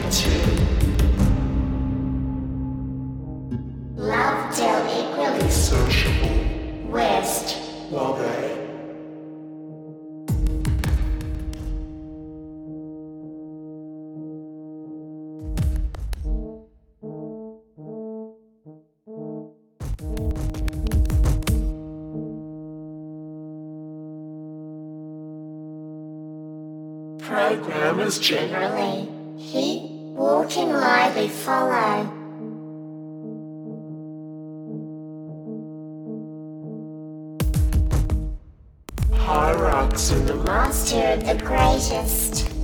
Lovedale equally sociable. West. Wabe. Programmers generally. He, walking lively follow. Hierarchs in the master of the greatest.